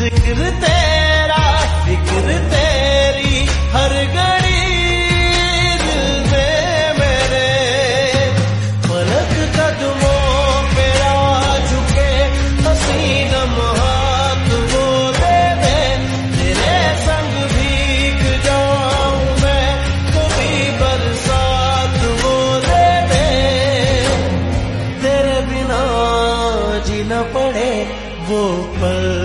जिक्र तेरा फिक्र तेरी हर घड़ी दिल में मेरे। पलक कदमों पे आ झुके हसीन हाथ वो दे दे। तेरे संग भीग जाऊं मैं कभी बरसात वो दे दे। तेरे बिना जी न पड़े वो पल